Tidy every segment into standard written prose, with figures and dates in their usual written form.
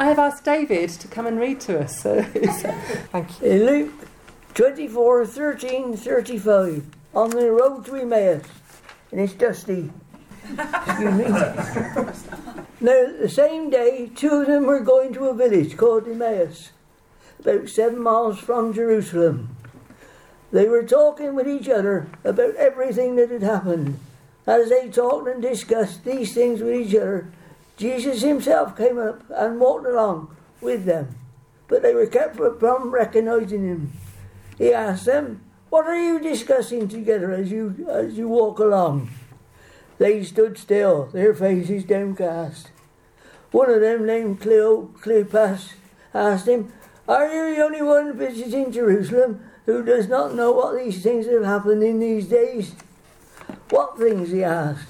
have asked David to come and read to us. So thank you. In Luke 24:13-35, on the road to Emmaus, and it's dusty. Excuse me. Now, the same day, two of them were going to a village called Emmaus, about 7 miles from Jerusalem. They were talking with each other about everything that had happened. As they talked and discussed these things with each other, Jesus himself came up and walked along with them, but they were kept from recognizing him. He asked them, "What are you discussing together as you walk along?" They stood still, their faces downcast. One of them, named Cleopas, asked him, "Are you the only one visiting Jerusalem who does not know what these things have happened in these days?" "What things?" he asked.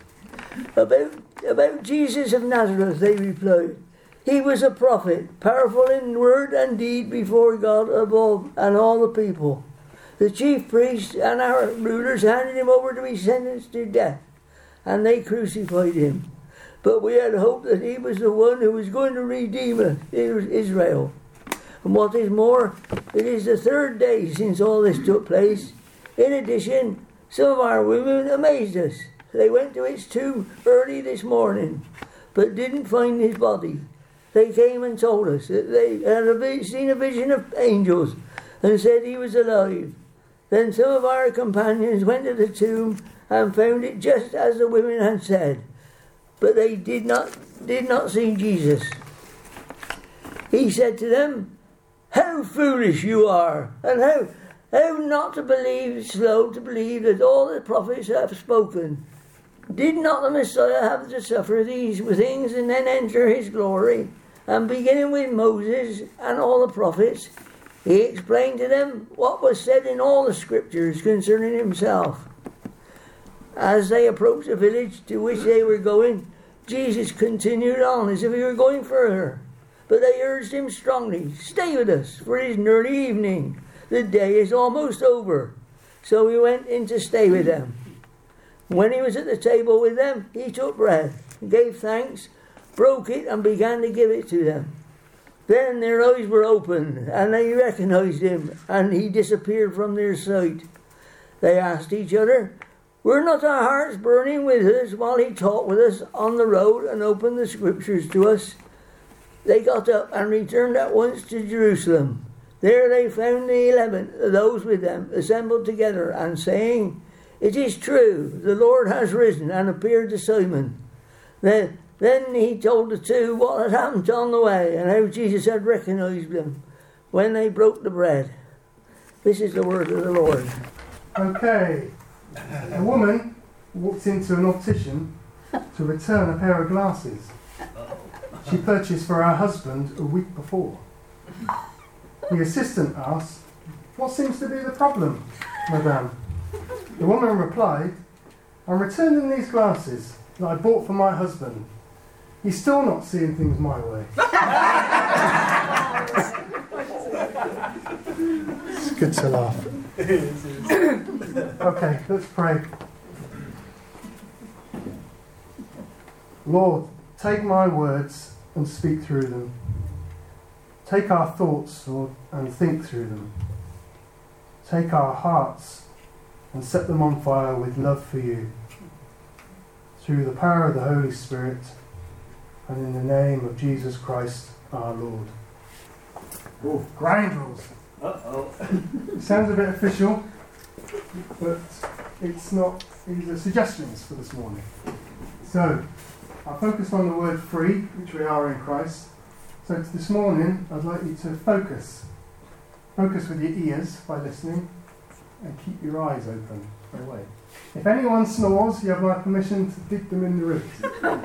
About Jesus of Nazareth," they replied. "He was a prophet, powerful in word and deed before God above and all the people. The chief priests and our rulers handed him over to be sentenced to death, and they crucified him. But we had hoped that he was the one who was going to redeem Israel. And what is more, it is the third day since all this took place. In addition, some of our women amazed us. They went to its tomb early this morning, but didn't find his body. They came and told us that they had seen a vision of angels and said he was alive. Then some of our companions went to the tomb and found it just as the women had said, but they did not see Jesus." He said to them, "How foolish you are, and how not slow to believe that all the prophets have spoken. Did not the Messiah have to suffer these things and then enter his glory?" And beginning with Moses and all the prophets, he explained to them what was said in all the scriptures concerning himself. As they approached the village to which they were going, Jesus continued on as if he were going further. But they urged him strongly, "Stay with us, for it is nearly evening. The day is almost over." So he went in to stay with them. When he was at the table with them, he took bread, gave thanks, broke it, and began to give it to them. Then their eyes were opened, and they recognized him, and he disappeared from their sight. They asked each other, "Were not our hearts burning with us while he talked with us on the road and opened the scriptures to us?" They got up and returned at once to Jerusalem. There they found the 11, those with them, assembled together, and saying, "It is true, the Lord has risen and appeared to Simon." Then he told the two what had happened on the way and how Jesus had recognized them when they broke the bread. This is the word of the Lord. Okay. A woman walked into an optician to return a pair of glasses she purchased for her husband a week before. The assistant asked, "What seems to be the problem, madame?" The woman replied, "I'm returning these glasses that I bought for my husband. He's still not seeing things my way." It's good to laugh. Okay, let's pray. Lord, take my words and speak through them. Take our thoughts, Lord, and think through them. Take our hearts and set them on fire with love for you. Through the power of the Holy Spirit, and in the name of Jesus Christ our Lord. Oh, ground rules. Uh-oh. It sounds a bit official, but it's not. These are suggestions for this morning. So, I'll focus on the word free, which we are in Christ. So this morning, I'd like you to focus. Focus with your ears by listening, and keep your eyes open for a way. If anyone snores, you have my permission to dig them in the ribs.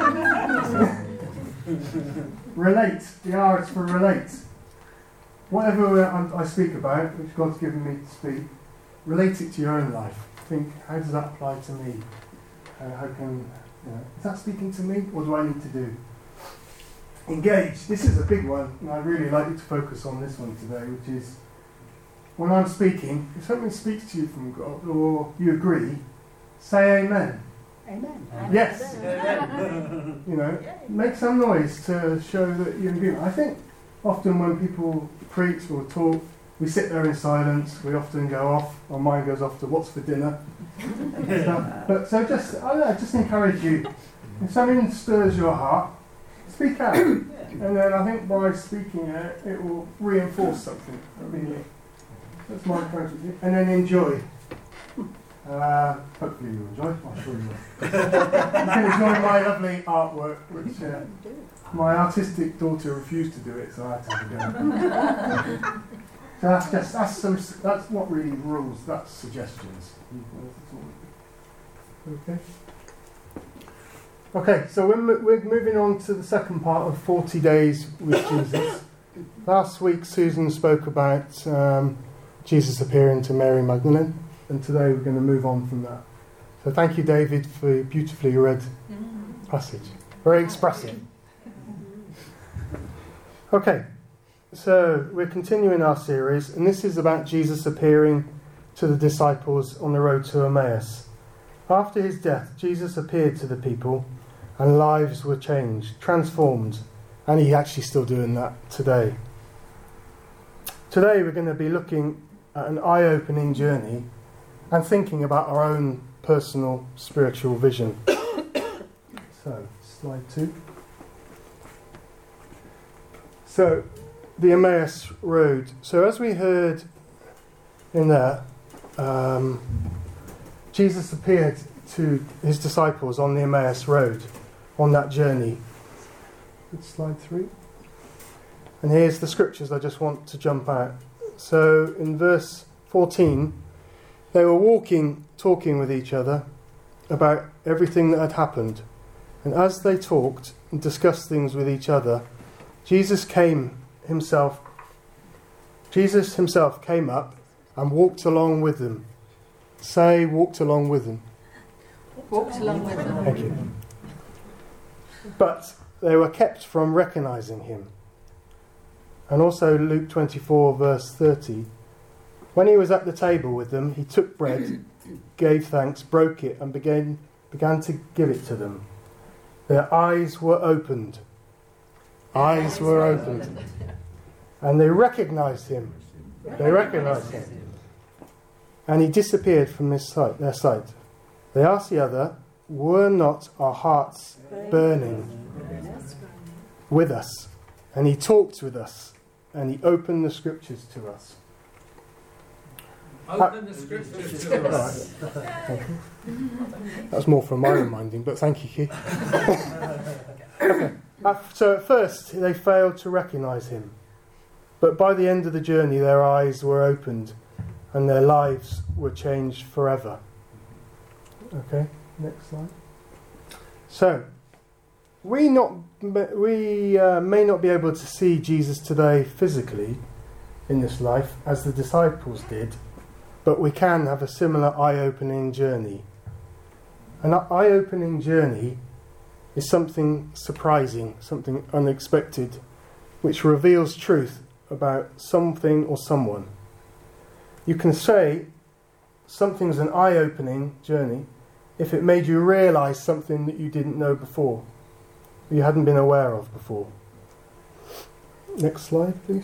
Relate. The R is for relate. Whatever I speak about, which God's given me to speak, relate it to your own life. Think, how does that apply to me? How can, is that speaking to me? What do I need to do? Engage. This is a big one, and I'd really like you to focus on this one today, which is, when I'm speaking, if something speaks to you from God, or you agree, say amen. Amen. Yes. You know, make some noise to show that you're in agreement. I think often when people preach or talk, we sit there in silence. We often go off. Our mind goes off to what's for dinner. But so just, I don't know, just encourage you. If something stirs your heart, speak out. And then I think by speaking out, it will reinforce something. Really. That's my encouragement. And then enjoy. Hopefully you enjoy. I'm sure you will. You can enjoy my lovely artwork, which my artistic daughter refused to do it, so I had to have a go. So that's not really rules. That's suggestions. Okay. Okay. So we're moving on to the second part of 40 Days with Jesus. Last week Susan spoke about Jesus appearing to Mary Magdalene. And today we're going to move on from that. So thank you, David, for your beautifully read passage. Very expressive. Okay, so we're continuing our series, and this is about Jesus appearing to the disciples on the road to Emmaus. After his death, Jesus appeared to the people, and lives were changed, transformed, and he's actually still doing that today. Today we're going to be looking at an eye-opening journey and thinking about our own personal spiritual vision. So, slide 2. So, the Emmaus Road. So, as we heard in there, Jesus appeared to his disciples on the Emmaus Road, on that journey. Slide 3. And here's the scriptures I just want to jump out. So, in verse 14, they were walking, talking with each other about everything that had happened. And as they talked and discussed things with each other, Jesus himself came up and walked along with them. Say, walked along with them. Walked along with them. Thank you. But they were kept from recognizing him. And also Luke 24, verse 30. When he was at the table with them, he took bread, gave thanks, broke it, and began to give it to them. Their eyes were opened. Eyes were opened. And they recognized him. And he disappeared from their sight. They asked the other, were not our hearts burning with us? And he talked with us, and he opened the scriptures to us. Open the scriptures to us. Thank you. That was more from my reminding, but thank you, Keith. Okay. So at first they failed to recognise him, but by the end of the journey their eyes were opened and their lives were changed forever. Okay, next slide. So we may not be able to see Jesus today physically in this life as the disciples did, but we can have a similar eye-opening journey. An eye-opening journey is something surprising, something unexpected, which reveals truth about something or someone. You can say something's an eye-opening journey if it made you realise something that you didn't know before, you hadn't been aware of before. Next slide, please.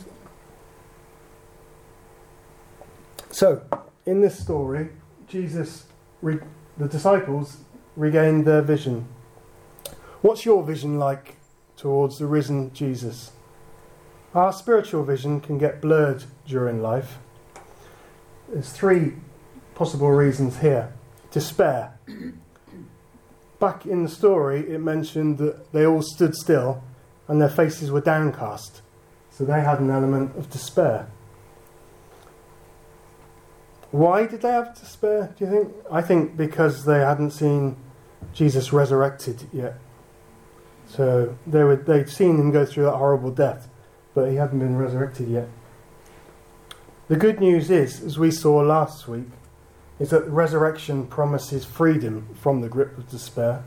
So, in this story, the disciples regained their vision. What's your vision like towards the risen Jesus? Our spiritual vision can get blurred during life. There's 3 possible reasons here. Despair. Back in the story, it mentioned that they all stood still and their faces were downcast. So they had an element of despair. Why did they have despair, do you think? I think because they hadn't seen Jesus resurrected yet. So they'd seen him go through that horrible death, but he hadn't been resurrected yet. The good news is, as we saw last week, is that the resurrection promises freedom from the grip of despair.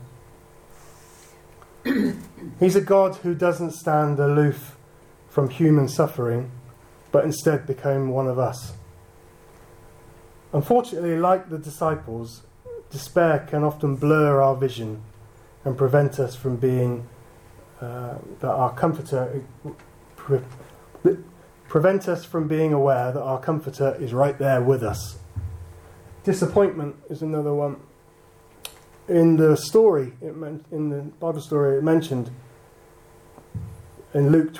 He's a God who doesn't stand aloof from human suffering, but instead became one of us. Unfortunately, like the disciples, despair can often blur our vision and prevent us from being prevent us from being aware that our Comforter is right there with us. Disappointment is another one. In the story, in the Bible story, it mentioned in Luke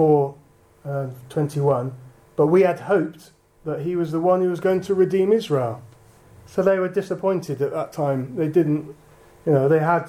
24:21, but we had hoped that he was the one who was going to redeem Israel. So they were disappointed at that time. They didn't, they had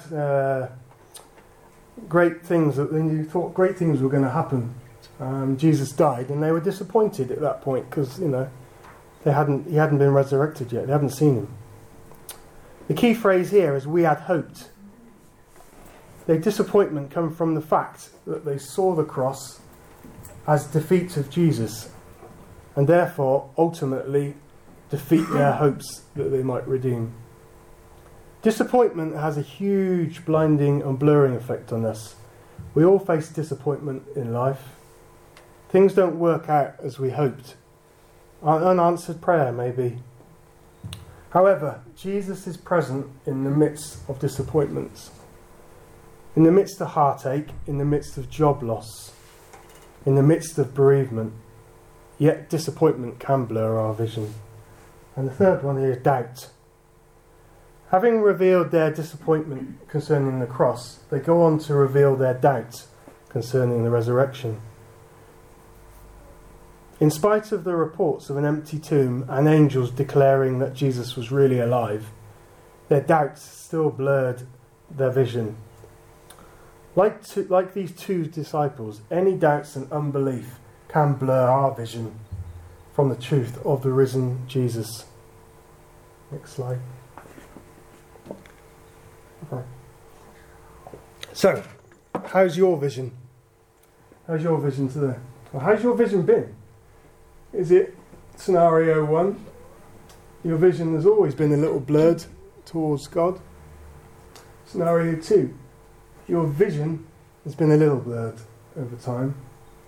great things that they thought great things were going to happen. Jesus died, and they were disappointed at that point because he hadn't been resurrected yet. They hadn't seen him. The key phrase here is "we had hoped." Their disappointment come from the fact that they saw the cross as defeat of Jesus, and therefore ultimately defeat their hopes that they might redeem. Disappointment has a huge blinding and blurring effect on us. We all face disappointment in life. Things don't work out as we hoped. Unanswered prayer, maybe. However, Jesus is present in the midst of disappointments, in the midst of heartache, in the midst of job loss, in the midst of bereavement. Yet disappointment can blur our vision. And the third one here is doubt. Having revealed their disappointment concerning the cross, they go on to reveal their doubt concerning the resurrection. In spite of the reports of an empty tomb and angels declaring that Jesus was really alive, their doubts still blurred their vision. Like these two disciples, any doubts and unbelief can blur our vision from the truth of the risen Jesus. Next slide. Okay. So, how's your vision? How's your vision today? Well, how's your vision been? Is it scenario 1? Your vision has always been a little blurred towards God. Scenario 2. Your vision has been a little blurred over time.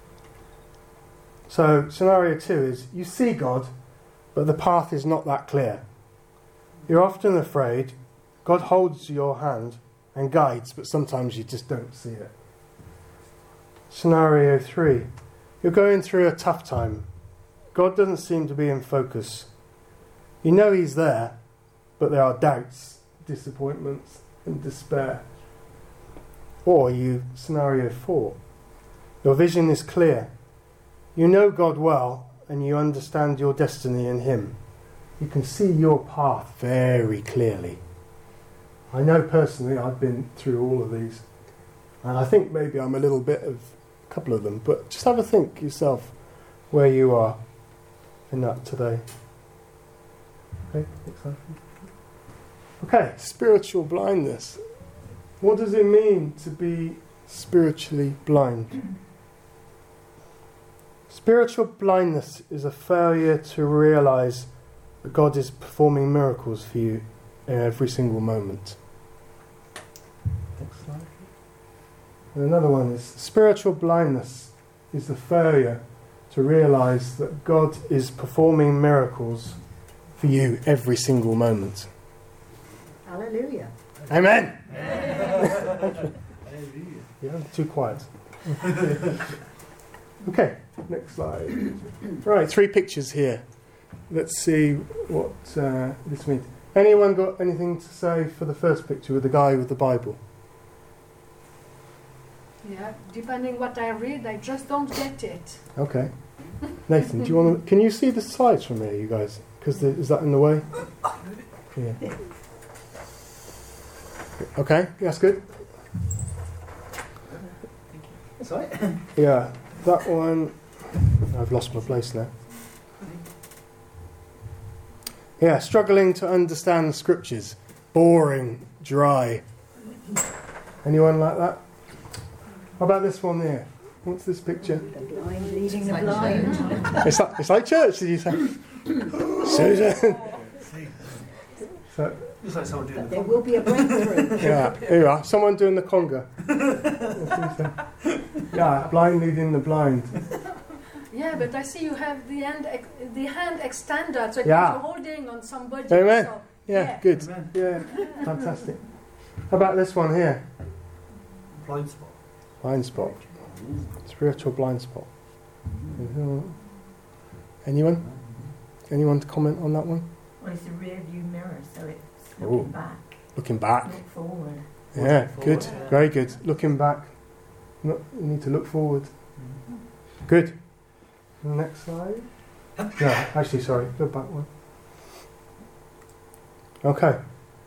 So, scenario 2 is you see God, but the path is not that clear. You're often afraid. God holds your hand and guides, but sometimes you just don't see it. Scenario 3. You're going through a tough time. God doesn't seem to be in focus. You know He's there, but there are doubts, disappointments, and despair. Or scenario 4. Your vision is clear. You know God well, and you understand your destiny in Him. You can see your path very clearly. I know personally I've been through all of these, and I think maybe I'm a little bit of a couple of them, but just have a think yourself where you are in that today. Okay, spiritual blindness. What does it mean to be spiritually blind? Spiritual blindness is a failure to realise that God is performing miracles for you in every single moment. Next slide. And another one is spiritual blindness is the failure to realise that God is performing miracles for you every single moment. Hallelujah. Amen. Yeah, too quiet. Okay, next slide. Right, 3 pictures here. Let's see what this means. Anyone got anything to say for the first picture with the guy with the Bible? Yeah, depending what I read, I just don't get it. Okay. Nathan, do you want to? Can you see the slides from here, you guys? Because is that in the way? Yeah. Okay, that's good. Sorry? Yeah, that one. I've lost my place now. Yeah, struggling to understand the scriptures. Boring, dry. Anyone like that? How about this one here? What's this picture? The blind leading the blind. It's like church, did you say? Susan. So, It's like someone doing There will be a breakthrough. yeah, here you are. Someone doing the conga. Yeah, blind leading the blind. Yeah, but I see you have the hand extended, so Yeah. you're holding on somebody. Amen. So Yeah, good. Yeah, fantastic. How about this one here? Blind spot. Blind spot. Spiritual blind spot. Anyone? Anyone to comment on that one? Well, it's a rear view mirror, so it's Ooh. looking back, Looking back. look forward. Yeah, Looking good. forward, yeah. Very good. Looking back. You need to look forward. Good. Next slide. No, actually, sorry. Go back one. Okay.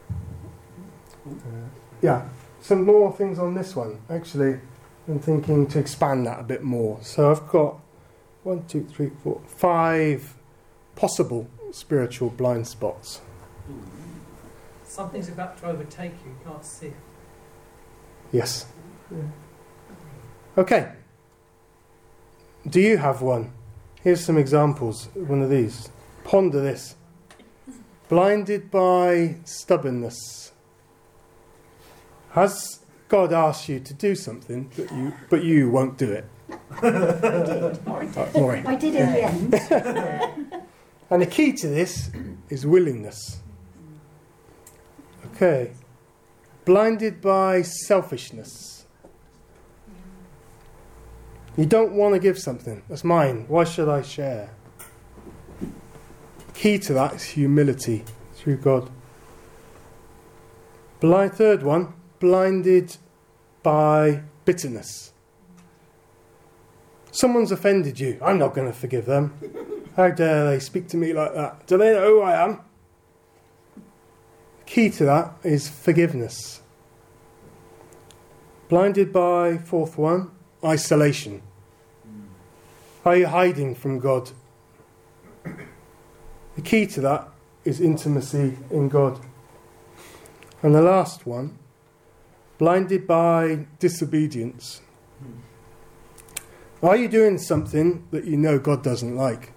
Yeah, some more things on this one. Actually, I'm thinking to expand that a bit more. So I've got 1, 2, 3, 4, 5 possible spiritual blind spots. Something's about to overtake you. You can't see it. Yes. Okay. Do you have one? Here's some examples. One of these. Ponder this. Blinded by stubbornness. Has God asked you to do something but you won't do it? Maureen. I did in the end. And the key to this is willingness. Okay. Blinded by selfishness. You don't want to give something. That's mine. Why should I share? Key to that is humility through God. Third one, blinded by bitterness. Someone's offended you. I'm not going to forgive them. How dare they speak to me like that? Do they know who I am? Key to that is forgiveness. Blinded by, fourth one, isolation. Are you hiding from God? The key to that is intimacy in God. And the last one, blinded by disobedience. Are you doing something that you know God doesn't like?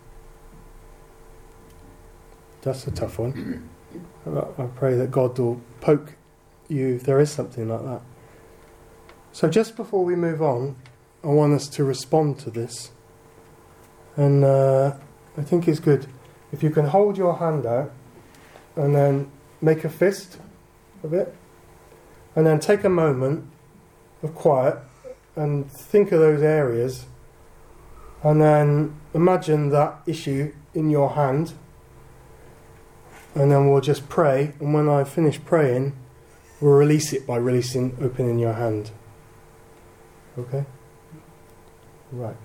That's a tough one. I pray that God will poke you if there is something like that. So just before we move on, I want us to respond to this. And I think it's good if you can hold your hand out and then make a fist of it, and then take a moment of quiet and think of those areas, and then imagine that issue in your hand, and then we'll just pray, and when I finish praying, we'll release it by opening your hand. Okay? Right.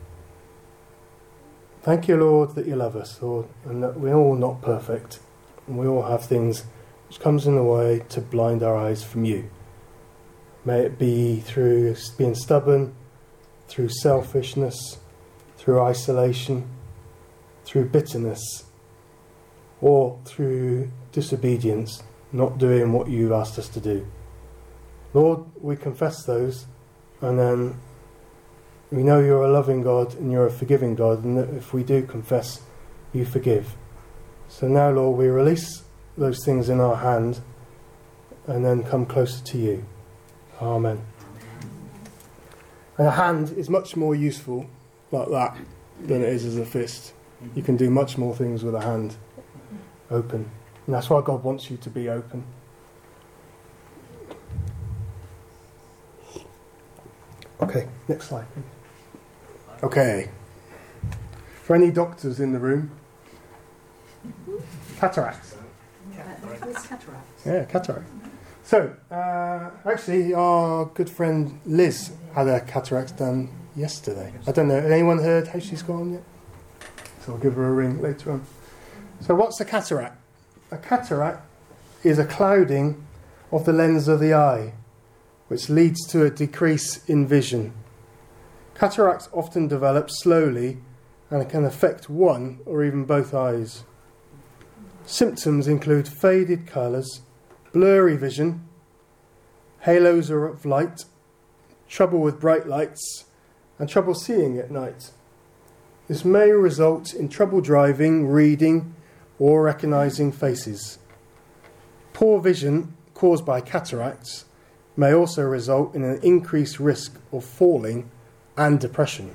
Thank you, Lord, that you love us, Lord, and that we're all not perfect, and we all have things which comes in the way to blind our eyes from you. May it be through being stubborn, through selfishness, through isolation, through bitterness, or through disobedience, not doing what you've asked us to do. Lord, we confess those, and then we know you're a loving God and you're a forgiving God, and that if we do confess, you forgive. So now, Lord, we release those things in our hand and then come closer to you. Amen. And a hand is much more useful like that than it is as a fist. You can do much more things with a hand open. And that's why God wants you to be open. Okay, next slide, please. Okay. For any doctors in the room, cataracts. Yeah, cataract. So, actually, our good friend Liz had her cataracts done yesterday. I don't know, anyone heard how she's gone yet? So I'll give her a ring later on. So what's a cataract? A cataract is a clouding of the lens of the eye, which leads to a decrease in vision. Cataracts often develop slowly and can affect one or even both eyes. Symptoms include faded colours, blurry vision, halos of light, trouble with bright lights, and trouble seeing at night. This may result in trouble driving, reading, or recognising faces. Poor vision caused by cataracts may also result in an increased risk of falling and depression.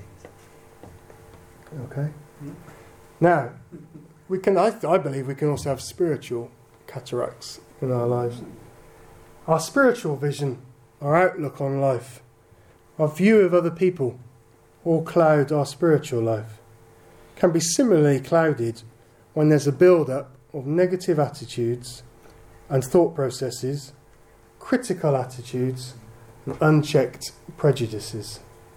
Okay? Now, I believe we can also have spiritual cataracts in our lives. Our spiritual vision, our outlook on life, our view of other people, all cloud our spiritual life. Can be similarly clouded when there's a build-up of negative attitudes and thought processes, critical attitudes, and unchecked prejudices.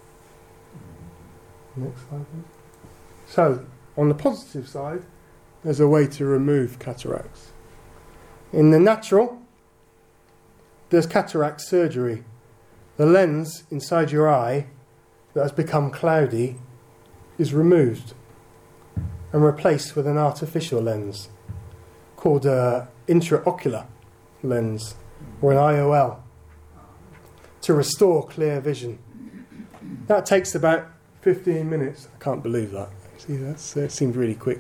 Next slide, please. So, on the positive side, there's a way to remove cataracts. In the natural, there's cataract surgery. The lens inside your eye that has become cloudy is removed and replaced with an artificial lens called an intraocular lens, or an IOL, to restore clear vision. That takes about 15 minutes. I can't believe that. See, that seems really quick.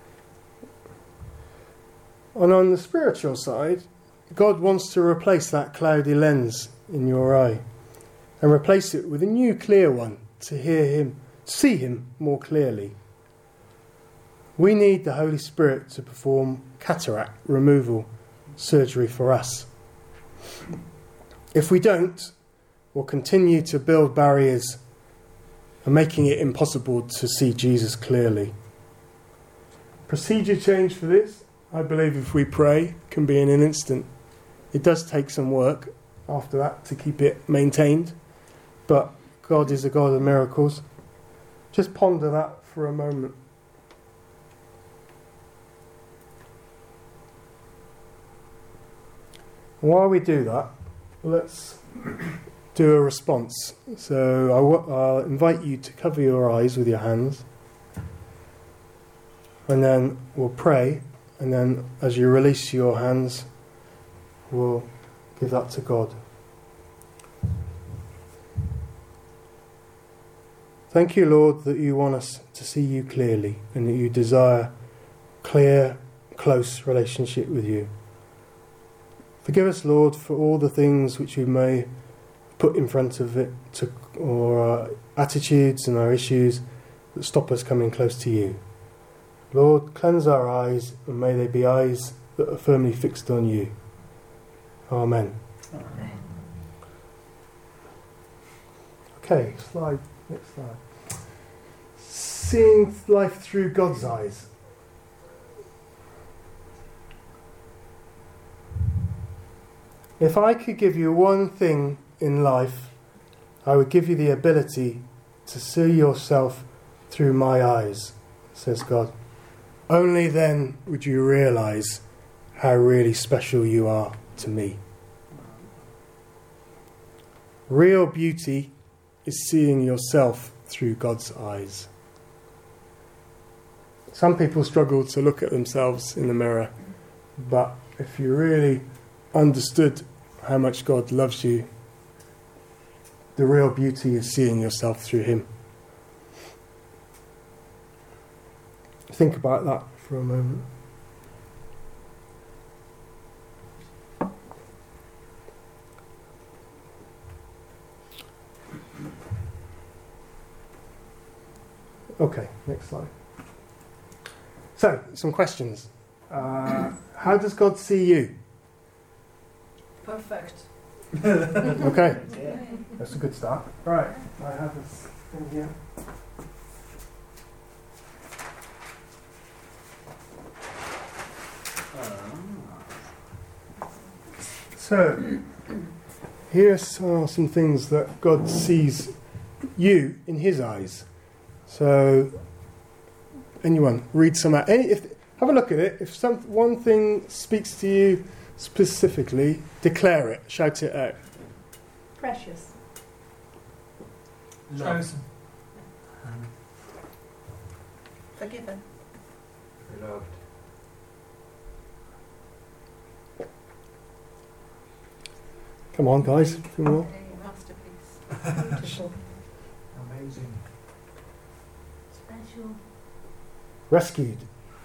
And on the spiritual side, God wants to replace that cloudy lens in your eye and replace it with a new clear one to hear Him, see Him more clearly. We need the Holy Spirit to perform cataract removal surgery for us. If we don't, we'll continue to build barriers and making it impossible to see Jesus clearly. Procedure change for this, I believe if we pray, can be in an instant. It does take some work after that to keep it maintained, but God is a God of miracles. Just ponder that for a moment. While we do that, let's do a response. So I'll invite you to cover your eyes with your hands, and then we'll pray, and then as you release your hands, we'll give that to God. Thank you, Lord, that you want us to see you clearly and that you desire clear, close relationship with you. Forgive us, Lord, for all the things which we may put in front of it, or our attitudes and our issues that stop us coming close to you. Lord, cleanse our eyes, and may they be eyes that are firmly fixed on you. Amen. Amen. Okay, next slide. Seeing life through God's eyes. If I could give you one thing in life, I would give you the ability to see yourself through my eyes, says God. Only then would you realise how really special you are to me. Real beauty is seeing yourself through God's eyes. Some people struggle to look at themselves in the mirror, but if you really understood how much God loves you, the real beauty is seeing yourself through Him. Think about that for a moment. Okay, next slide. So, some questions. How does God see you? Perfect. Okay, that's a good start. Right, I have this thing here. So, here are some things that God sees you in His eyes. So, anyone read some out. Have a look at it. If one thing speaks to you specifically, declare it, shout it out. Precious. Chosen. Forgiven. Loved. Come on, guys. Two more. Masterpiece. Beautiful. Amazing. Special. Rescued.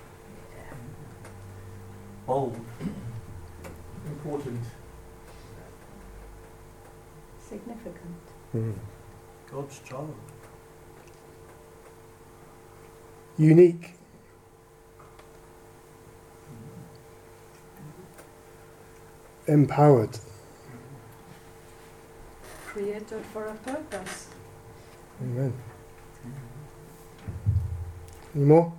Bold. Important. Significant. God's child. Unique. empowered. Created for a purpose. Amen. Any more?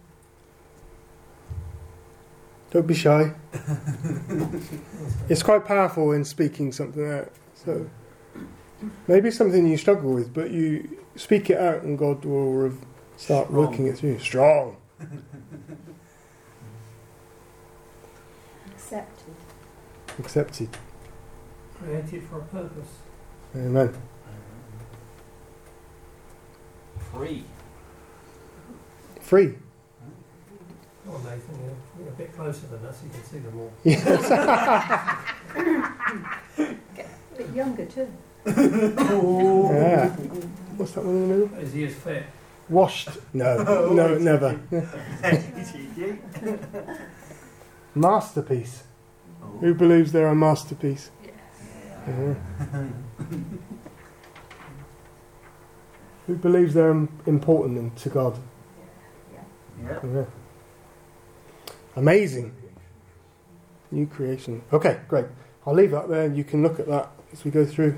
Don't be shy. It's quite powerful in speaking something out. So maybe it's something you struggle with, but you speak it out and God will start working it through. Strong. Accepted. Accepted. Created for a purpose. Amen. Free. Free. Oh, Nathan, you're a bit closer than us, you can see them all. Yes. A bit younger too. Yeah. What's that one in the middle? Is he as fit? Washed. No, no, never. Masterpiece. Who believes they're a masterpiece? Yeah. Who believes they're important to God? Yeah. Amazing. New creation. Okay, great. I'll leave that there and you can look at that as we go through.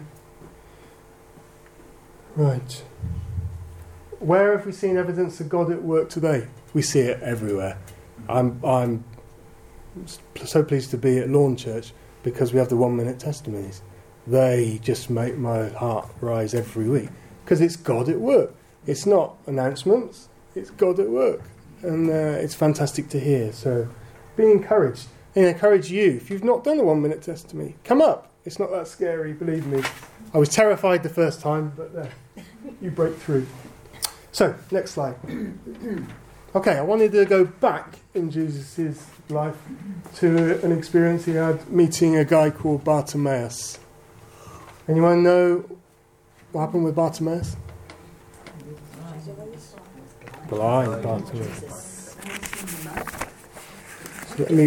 Right. Where have we seen evidence of God at work today? We see it everywhere. I'm so pleased to be at Lawn Church because we have the 1 minute testimonies. They just make my heart rise every week because it's God at work. It's not announcements, it's God at work. And it's fantastic to hear. So be encouraged. And encourage you. If you've not done a 1 minute testimony, come up. It's not that scary, believe me. I was terrified the first time, but you break through. So, next slide. Okay, I wanted to go back in Jesus' life to an experience he had meeting a guy called Bartimaeus. Anyone know what happened with Bartimaeus? Blind Bartimaeus. So let me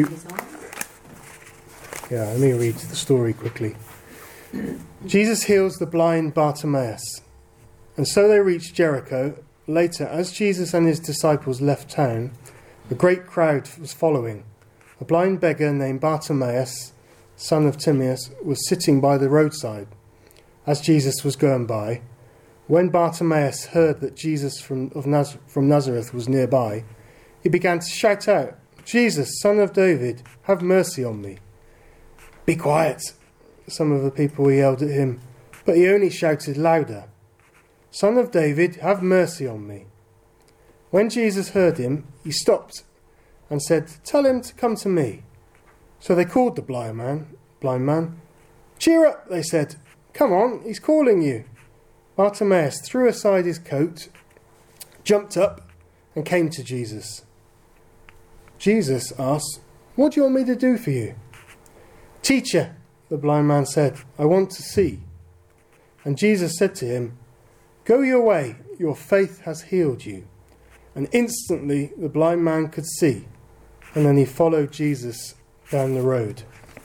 read the story quickly. Jesus heals the blind Bartimaeus. And so they reached Jericho. Later, as Jesus and his disciples left town, a great crowd was following. A blind beggar named Bartimaeus, son of Timaeus, was sitting by the roadside as Jesus was going by. When Bartimaeus heard that Jesus from Nazareth was nearby, he began to shout out, "Jesus, son of David, have mercy on me." "Be quiet," some of the people yelled at him, but he only shouted louder, "Son of David, have mercy on me." When Jesus heard him, he stopped and said, "Tell him to come to me." So they called the blind man. "Cheer up," they said. "Come on, he's calling you." Bartimaeus threw aside his coat, jumped up, and came to Jesus. Jesus asked, "What do you want me to do for you?" "Teacher," the blind man said, "I want to see." And Jesus said to him, "Go your way, your faith has healed you." And instantly the blind man could see, and then he followed Jesus down the road.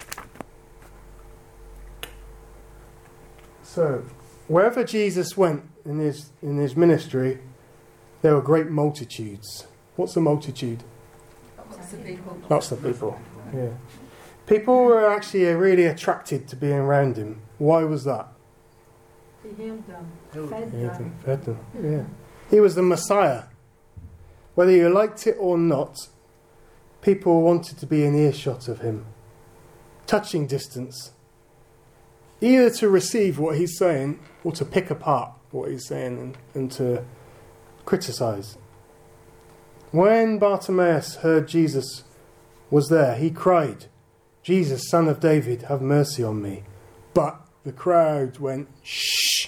So, wherever Jesus went in his ministry, there were great multitudes. What's a multitude? Lots of people. Yeah. People were actually really attracted to being around him. Why was that? He healed them. Fed them. Yeah. He was the Messiah. Whether you liked it or not, people wanted to be in earshot of him. Touching distance. Either to receive what he's saying or to pick apart what he's saying and to criticise. When Bartimaeus heard Jesus was there, he cried, "Jesus, son of David, have mercy on me." But the crowd went, "Shh."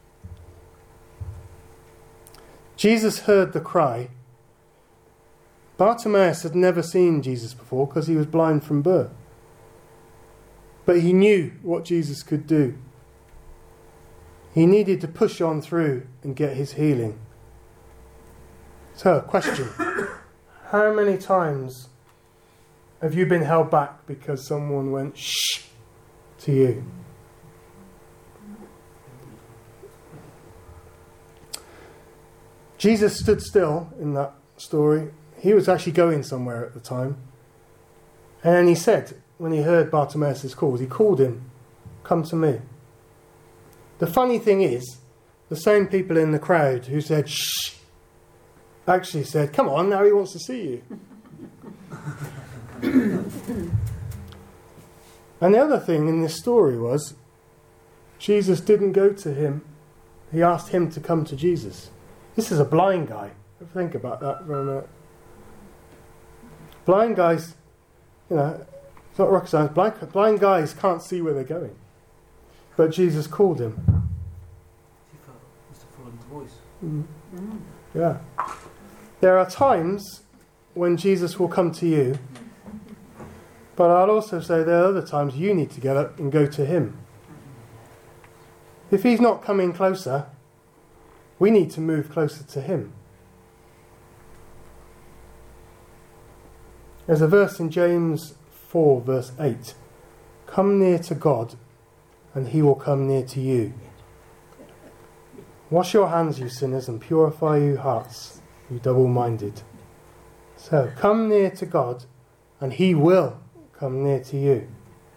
Jesus heard the cry. Bartimaeus had never seen Jesus before because he was blind from birth. But he knew what Jesus could do. He needed to push on through and get his healing. So, question. How many times have you been held back because someone went shh to you? Jesus stood still in that story. He was actually going somewhere at the time. And he said, when he heard Bartimaeus' calls, he called him, "Come to me." The funny thing is, the same people in the crowd who said, "Shh," actually said, "Come on, now he wants to see you." And the other thing in this story was, Jesus didn't go to him. He asked him to come to Jesus. This is a blind guy. Think about that for a minute. Blind guys, it's not rocket science. Blind guys can't see where they're going. But Jesus called him. He must have followed his voice. Yeah. There are times when Jesus will come to you, but I'll also say there are other times you need to get up and go to him. If he's not coming closer, we need to move closer to him. There's a verse in James 4 verse 8. Come near to God and he will come near to you. Wash your hands, you sinners, and purify your hearts, you double-minded. So, come near to God and he will come near to you.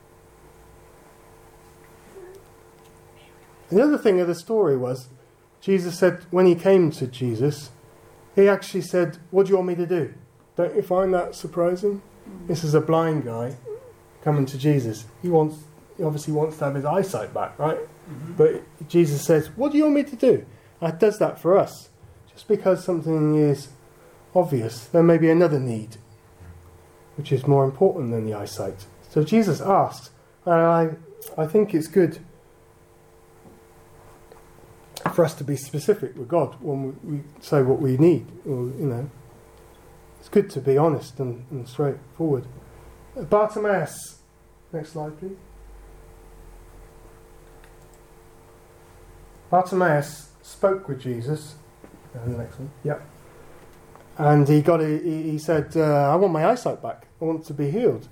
The other thing of the story was, Jesus said, when he came to Jesus, he actually said, "What do you want me to do?" Don't you find that surprising? This is a blind guy coming to Jesus. He obviously wants to have his eyesight back, right? Mm-hmm. But Jesus says, "What do you want me to do?" And it does that for us. Just because something is obvious, there may be another need, which is more important than the eyesight. So Jesus asks, and I think it's good for us to be specific with God when we say what we need. Or, it's good to be honest and straightforward. Bartimaeus, next slide please. Bartimaeus spoke with Jesus. The next one. Yep. And he said, "I want my eyesight back. I want to be healed."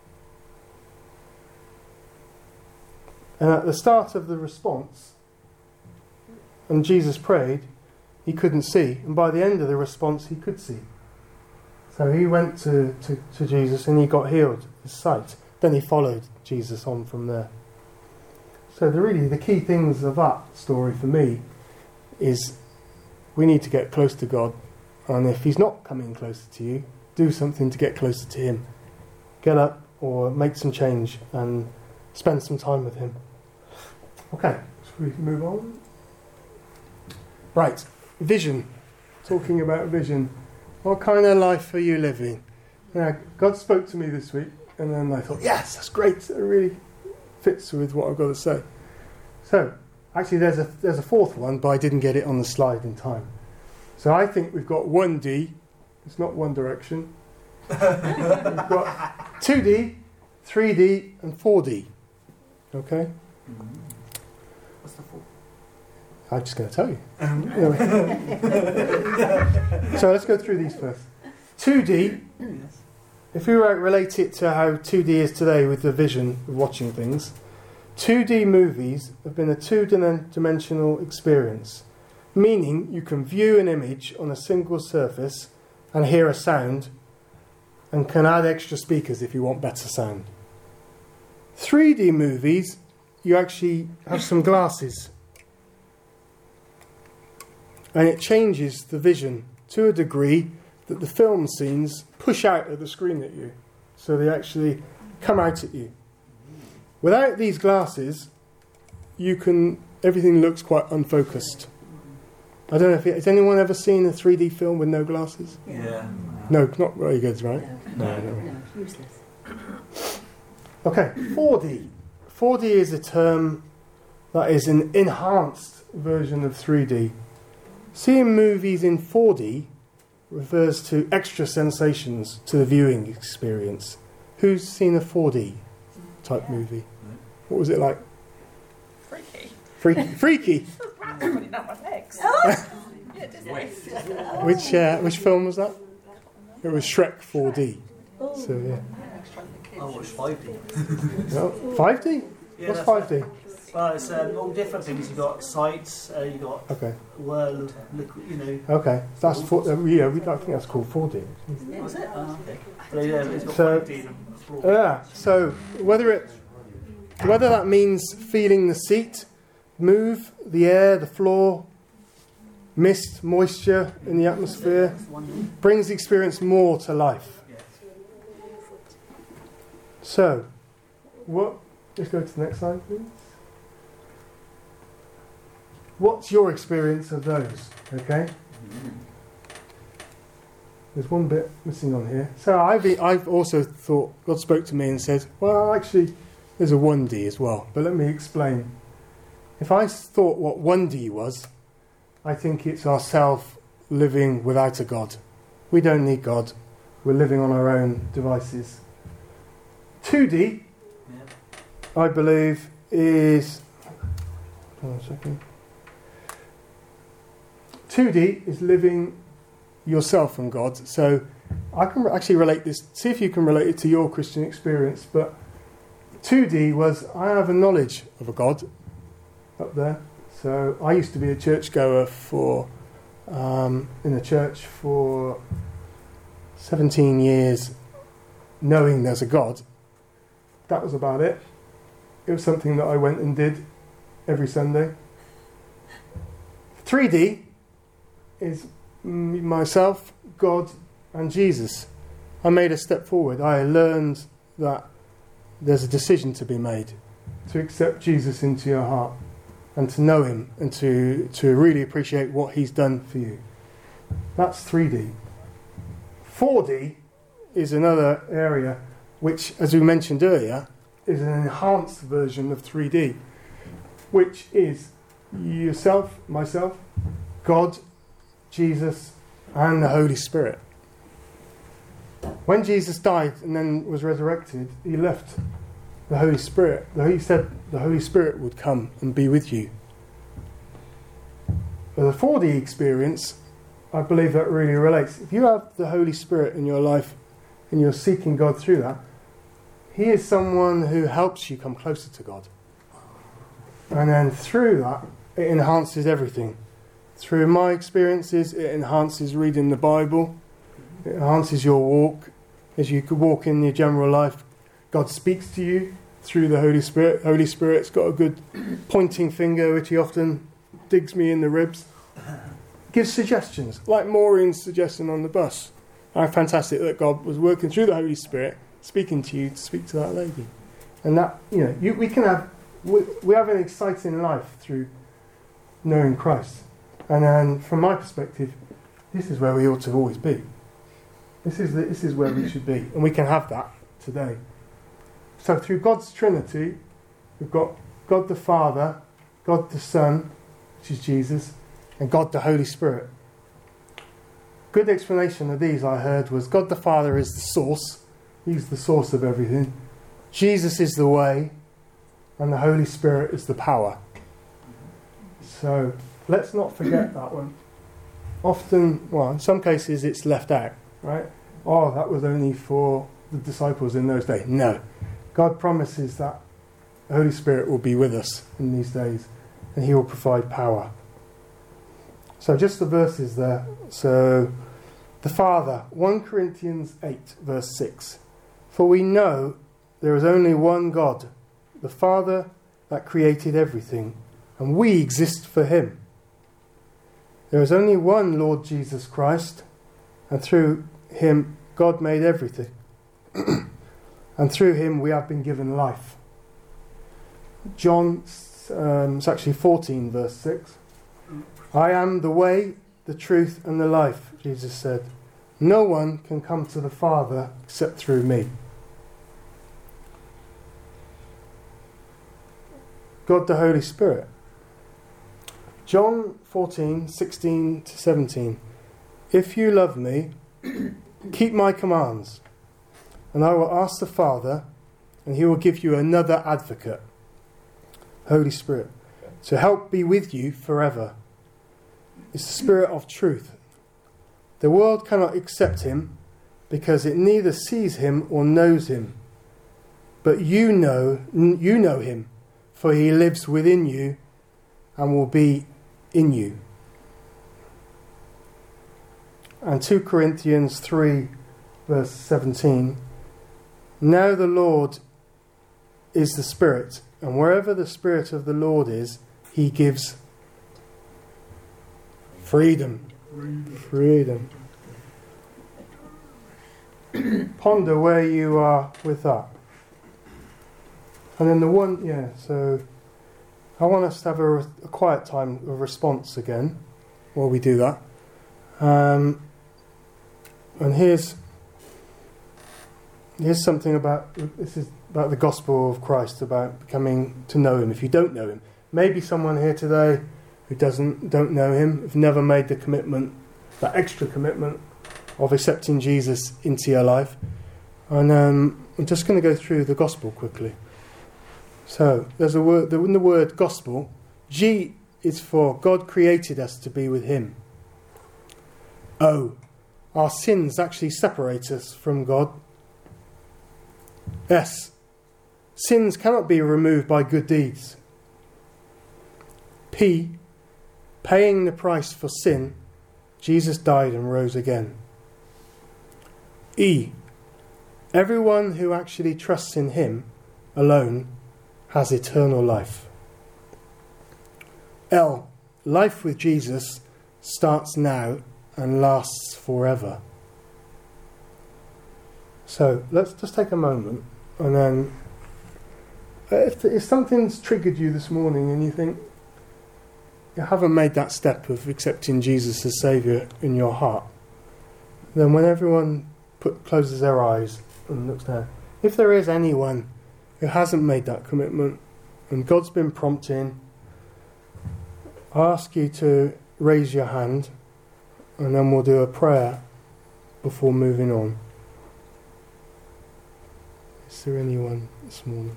And at the start of the response, and Jesus prayed, he couldn't see. And by the end of the response, he could see. So he went to Jesus and he got healed, his sight. Then he followed Jesus on from there. So the key things of that story for me is we need to get close to God. And if he's not coming closer to you, do something to get closer to him. Get up or make some change and spend some time with him. Okay, so we can move on. Right, vision. Talking about vision. What kind of life are you living? Now, God spoke to me this week, and then I thought, yes, that's great. It really fits with what I've got to say. So, actually, there's a fourth one, but I didn't get it on the slide in time. So I think we've got 1D. It's not One Direction. We've got 2D, 3D, and 4D. Okay? What's the fourth? I'm just going to tell you. So let's go through these first. 2D, if we relate it to how 2D is today with the vision of watching things, 2D movies have been a two-dimensional experience, meaning you can view an image on a single surface and hear a sound and can add extra speakers if you want better sound. 3D movies, you actually have some glasses. And it changes the vision to a degree that the film scenes push out of the screen at you. So they actually come out at you. Without these glasses, everything looks quite unfocused. I don't know has anyone ever seen a 3D film with no glasses? Yeah. No, not very good, right? No, useless. Okay, 4D. 4D is a term that is an enhanced version of 3D. Seeing movies in 4D refers to extra sensations to the viewing experience. Who's seen a 4D type movie? What was it like? Freaky. Freaky? Putting out my legs. Which film was that? It was Shrek 4D. So yeah. I watched 5D. Well, 5D? Yeah, What's that's 5D? Well, it's all different things. You've got sights, you've got Okay. world, you know. Okay. That's I think that's called 4D. Was it? Oh, okay. But yeah, it's got So- 5D and floor. Yeah. So whether that means feeling the seat move, the air, the floor, mist, moisture in the atmosphere, brings the experience more to life. So, let's go to the next slide, please. What's your experience of those? Okay. There's one bit missing on here. So I've also thought God spoke to me and said, well, actually, there's a 1D as well. But let me explain. If I thought what 1D was, I think it's ourselves living without a God. We don't need God. We're living on our own devices. 2D, I believe, is... Hold on a second. 2D is living yourself and God. So I can actually relate this, see if you can relate it to your Christian experience. But 2D was, I have a knowledge of a God up there. So I used to be a churchgoer in a church for 17 years, knowing there's a God. That was about it. It was something that I went and did every Sunday. 3D is myself, God, and Jesus. I made a step forward. I learned that there's a decision to be made to accept Jesus into your heart and to know him and to really appreciate what he's done for you. That's 3D. 4D is another area which, as we mentioned earlier, is an enhanced version of 3D, which is yourself, myself, God, Jesus, and the Holy Spirit. When Jesus died and then was resurrected, he left the Holy Spirit. He said the Holy Spirit would come and be with you. But the 4D experience, I believe that really relates. If you have the Holy Spirit in your life and you're seeking God through that, he is someone who helps you come closer to God. And then through that, it enhances everything. Through my experiences, it enhances reading the Bible. It enhances your walk. As you could walk in your general life, God speaks to you through the Holy Spirit. Holy Spirit's got a good pointing finger, which he often digs me in the ribs. Gives suggestions, like Maureen's suggestion on the bus. How fantastic that God was working through the Holy Spirit, speaking to you to speak to that lady. And that, we have an exciting life through knowing Christ. And then, from my perspective, this is where we ought to always be. This is where we should be, and we can have that today. So through God's Trinity, we've got God the Father, God the Son, which is Jesus, and God the Holy Spirit. Good explanation of these I heard was God the Father is the source. He's the source of everything. Jesus is the way, and the Holy Spirit is the power. So let's not forget that one. Often, in some cases it's left out, right? Oh, that was only for the disciples in those days. No. God promises that the Holy Spirit will be with us in these days and he will provide power. So just the verses there. So the Father, 1 Corinthians 8 verse 6. For we know there is only one God, the Father that created everything, and we exist for him. There is only one Lord Jesus Christ, and through him God made everything. And through him we have been given life. John, it's actually 14 verse 6. I am the way, the truth and the life, Jesus said. No one can come to the Father except through me. God the Holy Spirit. John 14, 16 to 17. If you love me, keep my commands, and I will ask the Father, and he will give you another advocate, Holy Spirit, to help be with you forever. It's the Spirit of truth. The world cannot accept him because it neither sees him or knows him. But you know him, for he lives within you and will be in you. And 2 Corinthians 3 verse 17, now the Lord is the Spirit, and wherever the Spirit of the Lord is, he gives freedom. Freedom. Ponder where you are with that. And then so I want us to have a quiet time of response again while we do that. And here's something about the gospel of Christ, about coming to know him. If you don't know him, maybe someone here today who don't know him, have never made the commitment, that extra commitment of accepting Jesus into your life. And I'm just going to go through the gospel quickly. So there's a word in the word gospel. G is for God created us to be with him. O, our sins actually separate us from God. S, sins cannot be removed by good deeds. P, paying the price for sin, Jesus died and rose again. E, everyone who actually trusts in him alone has eternal life. L, life with Jesus starts now and lasts forever. So let's just take a moment, and then if something's triggered you this morning and you think you haven't made that step of accepting Jesus as Saviour in your heart, then when everyone closes their eyes and looks down, if there is anyone who hasn't made that commitment and God's been prompting, I ask you to raise your hand, and then we'll do a prayer before moving on. Is there anyone this morning?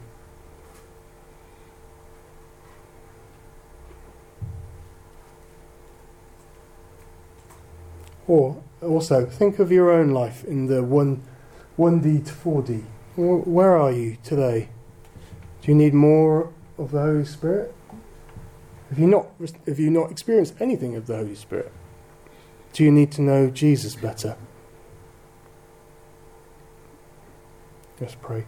Or also think of your own life in the 1D to 4D. Where are you today? Do you need more of the Holy Spirit? Have you not experienced anything of the Holy Spirit? Do you need to know Jesus better? Let's pray.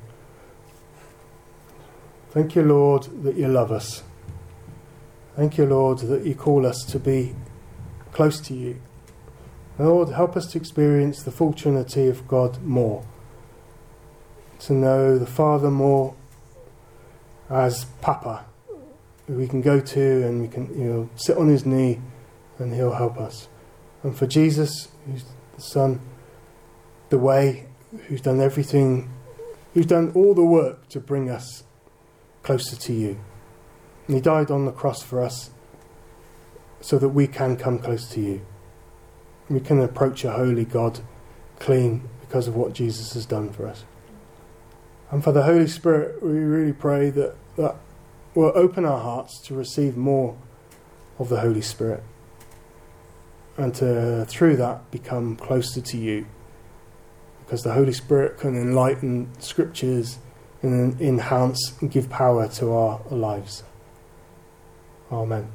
Thank you, Lord, that you love us. Thank you, Lord, that you call us to be close to you. Lord, help us to experience the full Trinity of God more. To know the Father more as Papa, who we can go to and we can sit on his knee and he'll help us. And for Jesus, who's the Son, the way, who's done everything, who's done all the work to bring us closer to you. And he died on the cross for us so that we can come close to you. We can approach a holy God clean because of what Jesus has done for us. And for the Holy Spirit, we really pray that we'll open our hearts to receive more of the Holy Spirit, and to, through that, become closer to you. Because the Holy Spirit can enlighten Scriptures and enhance and give power to our lives. Amen.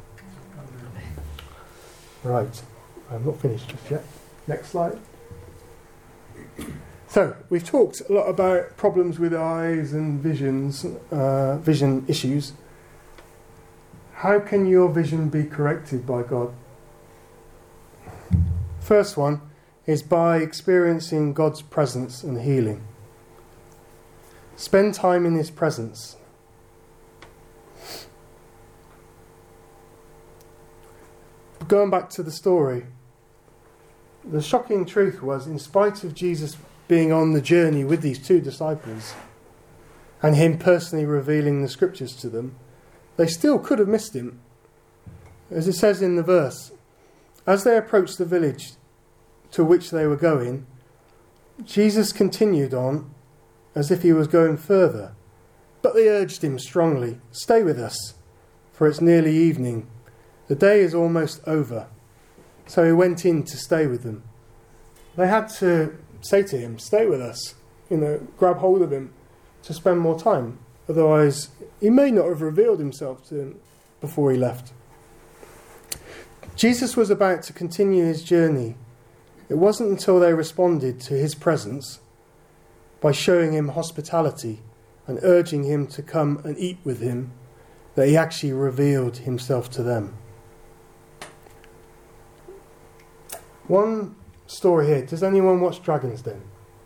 Right, I'm not finished just yet. Next slide. So, we've talked a lot about problems with eyes and vision issues. How can your vision be corrected by God? First one is by experiencing God's presence and healing. Spend time in his presence. Going back to the story, the shocking truth was, in spite of Jesus being on the journey with these two disciples and him personally revealing the Scriptures to them, they still could have missed him. As it says in the verse, as they approached the village to which they were going, Jesus continued on as if he was going further. But they urged him strongly, "Stay with us, for it's nearly evening. The day is almost over." So he went in to stay with them. They had to say to him, "Stay with us," grab hold of him to spend more time. Otherwise, he may not have revealed himself to them before he left. Jesus was about to continue his journey. It wasn't until they responded to his presence by showing him hospitality and urging him to come and eat with him that he actually revealed himself to them. One story here. Does anyone watch Dragon's Den?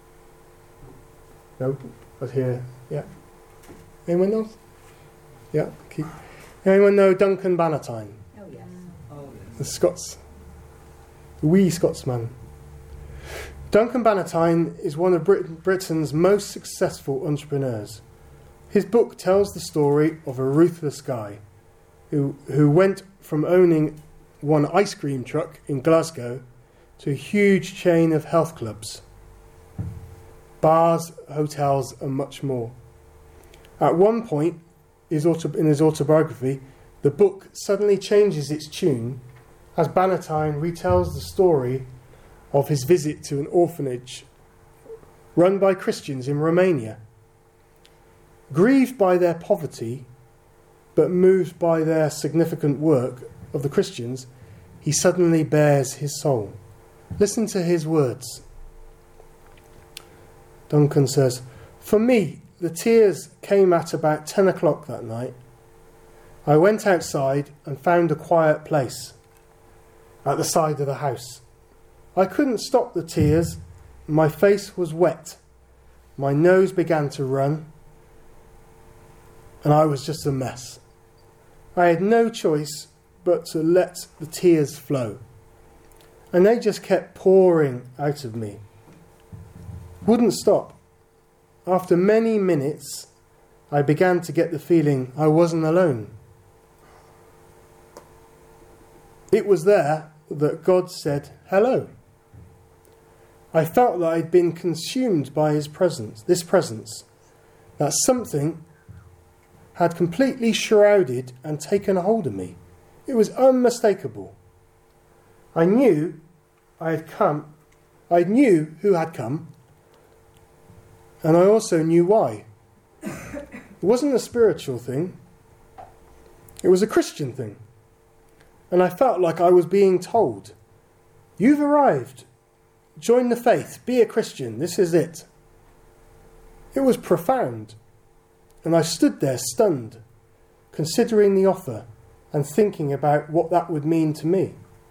No? I hear. Yeah. Anyone else? Yeah. Keep. Anyone know Duncan Bannatyne? Oh, yes. The Scots. The wee Scotsman. Duncan Bannatyne is one of Britain's most successful entrepreneurs. His book tells the story of a ruthless guy who went from owning one ice cream truck in Glasgow to a huge chain of health clubs, bars, hotels, and much more. At one point in his autobiography, the book suddenly changes its tune as Bannatyne retells the story of his visit to an orphanage run by Christians in Romania. Grieved by their poverty, but moved by their significant work of the Christians, he suddenly bares his soul. Listen to his words. Duncan says, "For me, the tears came at about 10 o'clock that night. I went outside and found a quiet place at the side of the house. I couldn't stop the tears. My face was wet. My nose began to run. And I was just a mess. I had no choice but to let the tears flow. And they just kept pouring out of me. Wouldn't stop. After many minutes, I began to get the feeling I wasn't alone. It was there that God said hello. I felt that I'd been consumed by his presence, this presence, that something had completely shrouded and taken hold of me. It was unmistakable. I knew who had come, and I also knew why. It wasn't a spiritual thing. It was a Christian thing. And I felt like I was being told, you've arrived. Join the faith. Be a Christian. This is it. It was profound. And I stood there stunned, considering the offer and thinking about what that would mean to me.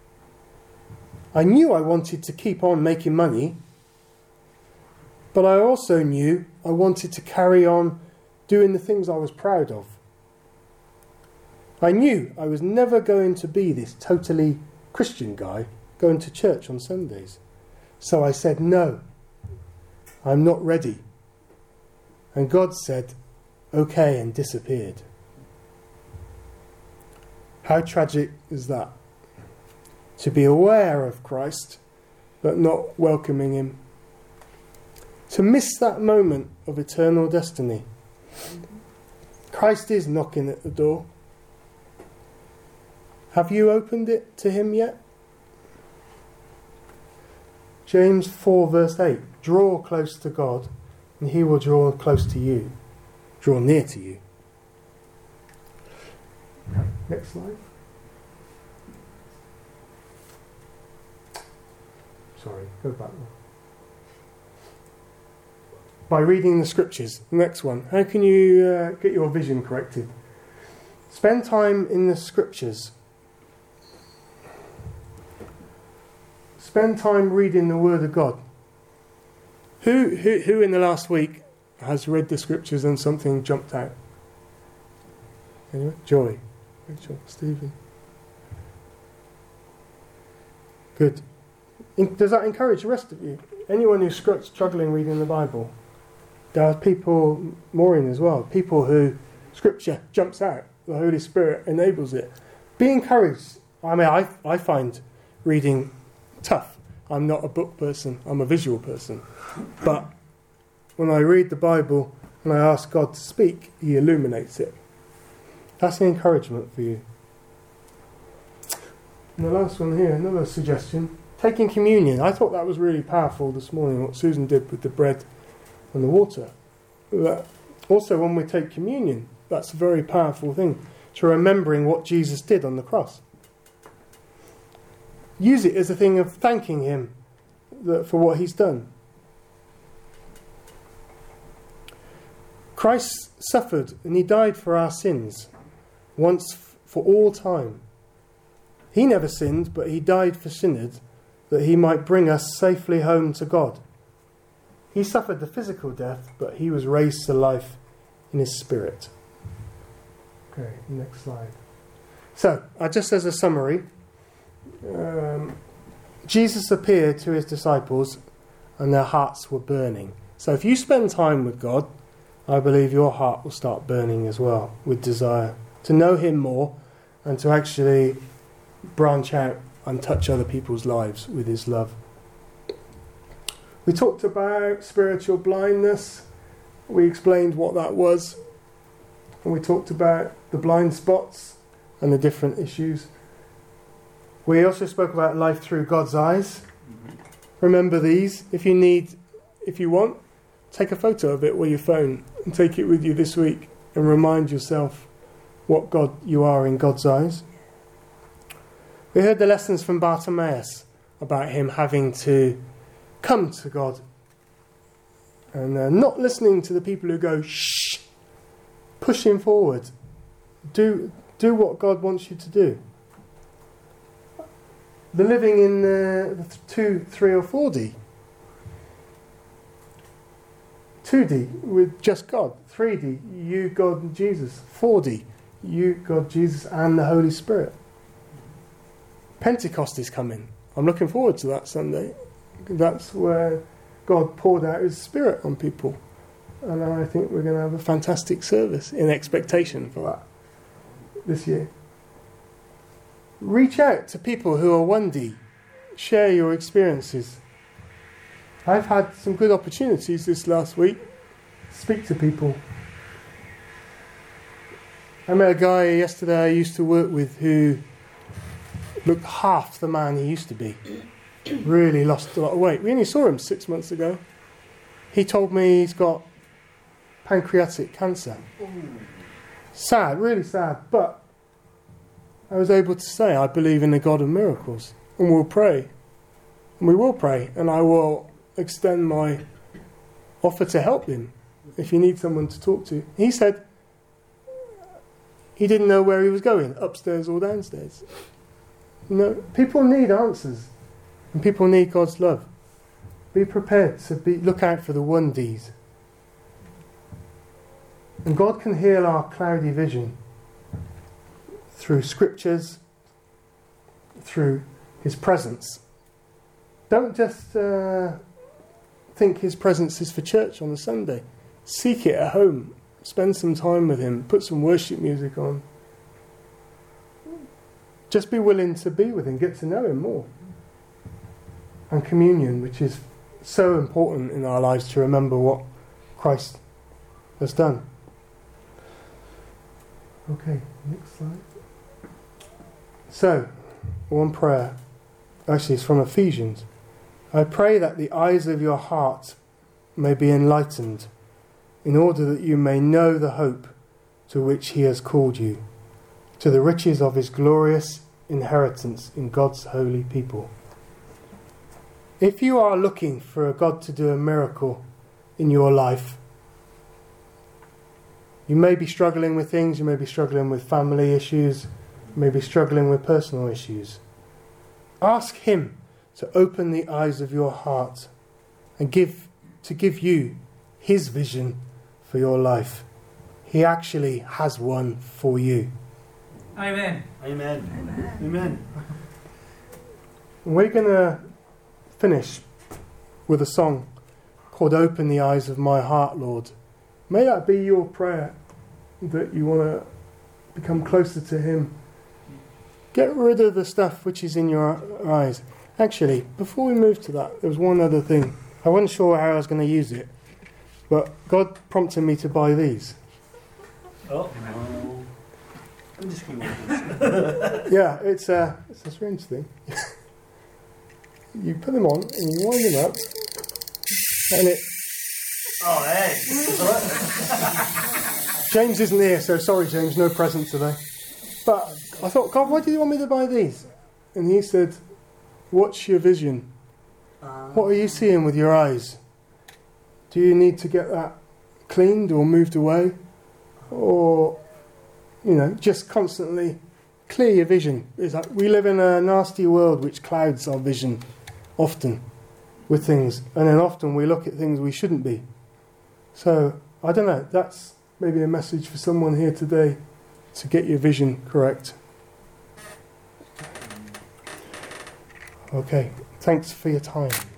I knew I wanted to keep on making money, but I also knew I wanted to carry on doing the things I was proud of. I knew I was never going to be this totally Christian guy going to church on Sundays. So I said, no, I'm not ready. And God said, okay, and disappeared. How tragic is that? To be aware of Christ, but not welcoming him. To miss that moment of eternal destiny. Christ is knocking at the door. Have you opened it to him yet? James 4 verse 8. Draw close to God and he will draw close to you. Draw near to you. Next slide. Sorry, go back one. By reading the scriptures. Next one. How can you get your vision corrected? Spend time in the scriptures. Spend time reading the Word of God. Who in the last week has read the scriptures and something jumped out? Anyway, Joy, Rachel, Stephen. Good. Does that encourage the rest of you? Anyone who's struggling reading the Bible? There are people, Maureen as well, people who scripture jumps out. The Holy Spirit enables it. Be encouraged. I mean, I find reading tough. I'm not a book person, I'm a visual person. But when I read the Bible and I ask God to speak, he illuminates it. That's an encouragement for you. And the last one here, another suggestion. Taking communion. I thought that was really powerful this morning, what Susan did with the bread and the water. Also, when we take communion, that's a very powerful thing, to remembering what Jesus did on the cross. Use it as a thing of thanking him for what he's done. Christ suffered and he died for our sins once for all time. He never sinned, but he died for sinners that he might bring us safely home to God. He suffered the physical death, but he was raised to life in his spirit. Okay, next slide. So, just as a summary, Jesus appeared to his disciples and their hearts were burning. So if you spend time with God, I believe your heart will start burning as well with desire to know him more and to actually branch out and touch other people's lives with his love. We talked about spiritual blindness. We explained what that was. And we talked about the blind spots and the different issues. We also spoke about life through God's eyes. Remember these. If you want, take a photo of it with your phone and take it with you this week and remind yourself what God you are in God's eyes. We heard the lessons from Bartimaeus about him having to come to God and not listening to the people who go, shh, push him forward. Do what God wants you to do. The living in the 2, 3 or 4D. 2D with just God. 3D, you, God and Jesus. 4D, you, God, Jesus and the Holy Spirit. Pentecost is coming. I'm looking forward to that Sunday. That's where God poured out his Spirit on people. And I think we're going to have a fantastic service in expectation for that this year. Reach out to people who are 1D. Share your experiences. I've had some good opportunities this last week to speak to people. I met a guy yesterday I used to work with who looked half the man he used to be. Really lost a lot of weight. We only saw him 6 months ago. He told me he's got pancreatic cancer. Sad, really sad. But I was able to say, I believe in the God of miracles. And we'll pray. And we will pray. And I will extend my offer to help him if you need someone to talk to. He said he didn't know where he was going, upstairs or downstairs. You know, people need answers. And people need God's love. Be prepared to look out for the 1Ds. And God can heal our cloudy vision through scriptures, through his presence. Don't just think his presence is for church on a Sunday. Seek it at home. Spend some time with him. Put some worship music on. Just be willing to be with him. Get to know him more. And communion, which is so important in our lives to remember what Christ has done. Okay, next slide. So, one prayer. Actually, it's from Ephesians. I pray that the eyes of your heart may be enlightened, in order that you may know the hope to which he has called you, to the riches of his glorious inheritance in God's holy people. If you are looking for God to do a miracle in your life, you may be struggling with things, you may be struggling with family issues, you may be struggling with personal issues. Ask him to open the eyes of your heart and give you his vision for your life. He actually has one for you. Amen. Amen. Amen. We're going to finish with a song called Open the Eyes of My Heart, Lord. May that be your prayer, that you want to become closer to him. Get rid of the stuff which is in your eyes. Actually, before we move to that, there was one other thing. I wasn't sure how I was going to use it, but God prompted me to buy these. Oh. I'm just going to Yeah, it's a strange thing. You put them on and you wind them up, and it Oh, hey. James isn't here, so sorry, James, no present today. But I thought, God, why do you want me to buy these? And he said, what's your vision? What are you seeing with your eyes? Do you need to get that cleaned or moved away? Or, just constantly clear your vision. It's like we live in a nasty world which clouds our vision often with things. And then often we look at things we shouldn't be. So, I don't know, that's maybe a message for someone here today to get your vision correct. Okay, thanks for your time.